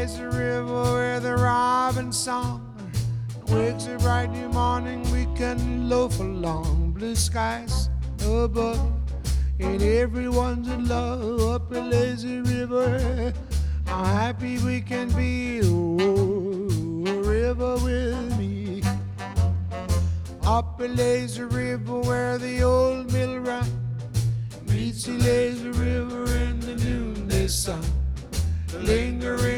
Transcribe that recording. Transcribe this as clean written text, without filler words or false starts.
lazy river where the robin song wakes a bright new morning, we can loaf along. Blue skies above, and everyone's in love up a lazy river. How happy we can be, oh, river with me. Up a lazy river where the old mill run meets the lazy river in the noonday sun.